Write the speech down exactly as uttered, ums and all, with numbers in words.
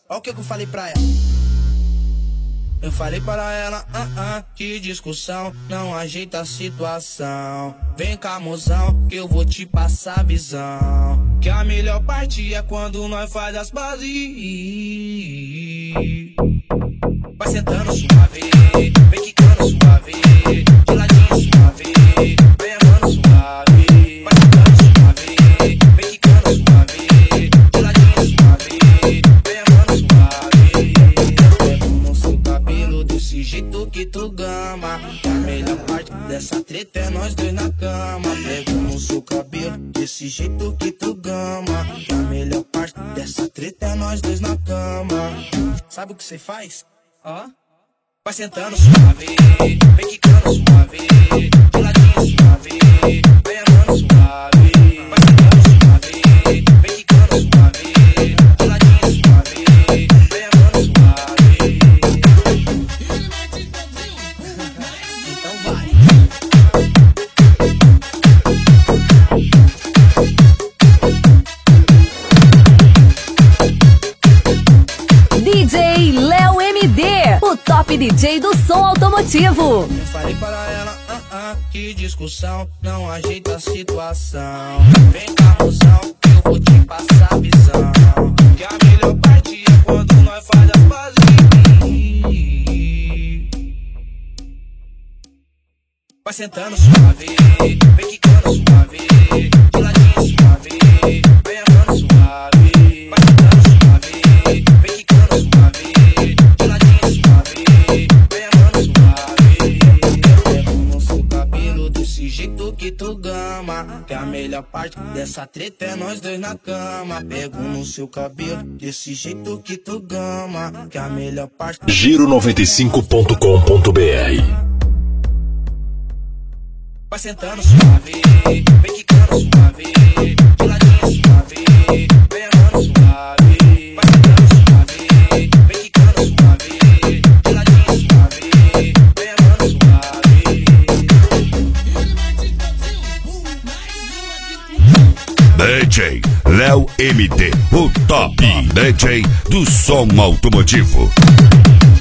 Olha o que eu falei pra ela. Eu falei para ela, ah, ah, que discussão não ajeita a situação. Vem cá, mozão, que eu vou te passar a visão. Que a melhor parte é quando nós faz as pazes. Vai sentando suave, vem quicando suave, de ladinho suave, vem amando suave. Vai sentando suave, vem quicando suave, de ladinho suave, vem amando suave. Pego no seu cabelo desse jeito que tu gama. A melhor parte dessa treta é nós dois na cama. Pego no seu cabelo desse jeito que tu gama. A melhor parte dessa treta é nós dois na cama. Sabe o que você faz? Ó, vai sentando suave, vem quicando suave, de ladinho suave, vem amando suave. Vai sentando suave, vem quicando suave, de ladinho suave, vem amando suave. Então vai. D J Léo M D, o top D J do som automotivo. Eu falei para ela, ah, ah, que discussão não ajeita a situação. Vem cá, mozão, que eu vou te passar a visão. Que a melhor parte é quando nós faz as pazes. Vai sentando suave, vem quicando suave, de ladinho suave, vem amando suave. Vai sentando suave, vem quicando suave, de ladinho suave, vem amando suave. Eu pego no seu cabelo desse jeito que tu gama. Que a melhor parte dessa treta é nós dois na cama. Pego no seu cabelo desse jeito que tu gama. Que a melhor parte. Giro noventa e cinco ponto com ponto br. Vai sentando suave, vem quicando suave, de ladinho suave, vem amando suave. Vai sentando suave, vem quicando suave, de ladinho suave, vem amando suave. D J Léo M D, o top D J do som automotivo.